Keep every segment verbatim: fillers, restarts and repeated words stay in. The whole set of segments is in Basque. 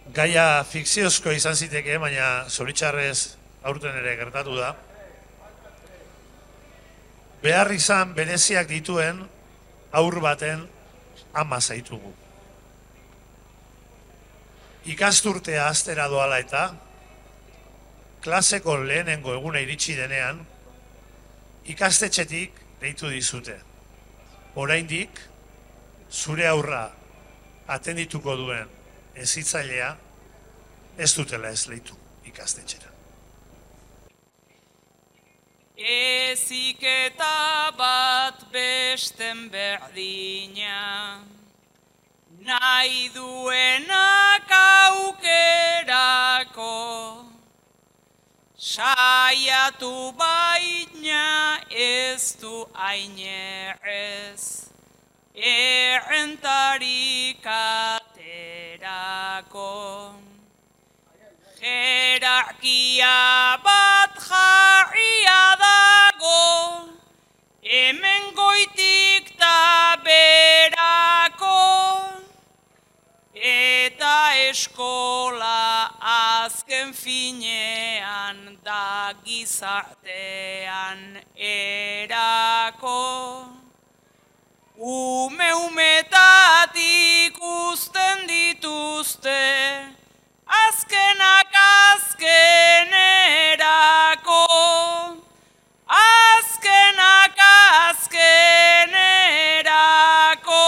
Gaia fikziozko izan ziteke, baina zoritxarrez aurten ere gertatu da. Behar izan bereziak dituen haur baten ama zaitugu. Ikasturtea hastera doala eta klaseko lehenengo eguna iritsi denean ikastetxetik deitu dizute. Oraindik zure aurra atendituko duen hezitzailea ez dutela esleitu ikastetxera. Heziketa bat besten berdina, nahi duenak aukerako, saiatu baina ez du ainerez, errentarik aterako. Jerarkia bat jarria dago, hemen goitik ta berako, eta eskola azken finean da gizartean erako. Ume-umetatik uzten dituzte, azkenak azkenerako, azkenak azkenerako.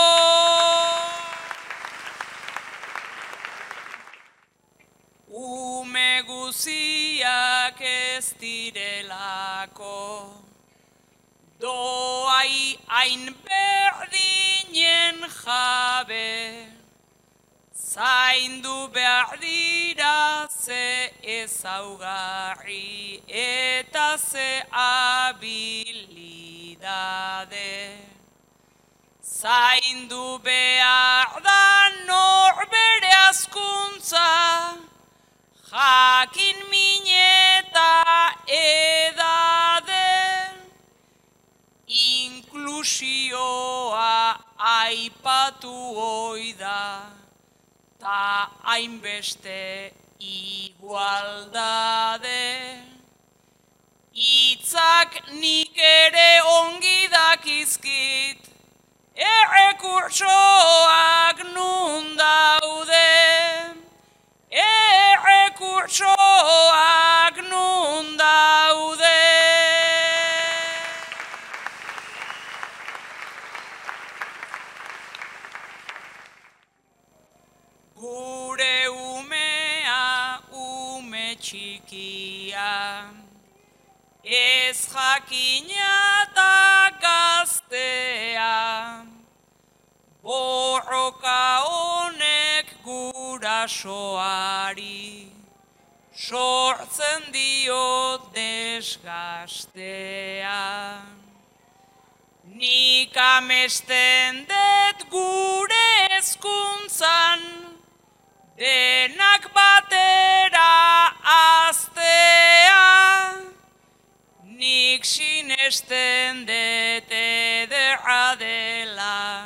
Ume guziak ez direlako, doai hain berdinen jabe, zaindu behar dira ze ezaugarri eta ze habilidade. Zaindu behar da norbere hazkuntza, jakin min eta edade. Inklusioa aipatu oida, ta hainbeste igualdade. Itzak nik ere ongi dakizkit, errekurtsoak nun daude, errekurtsoak nun daude. Gure umea ume txikia, ez jakina eta gaztea, borroka honek gurasoari, sortzen dio desgastea. Nik amesten dut gure hezkuntzan, denak batera aztea, nik sinesten dut ederra dela,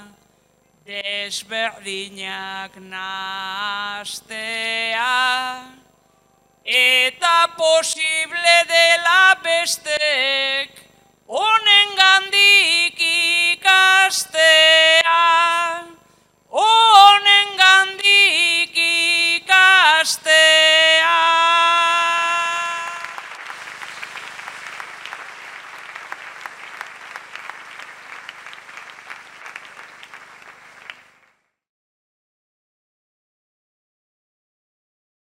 desberdinak nahastea, eta posible dela bestek honengandik ikastea.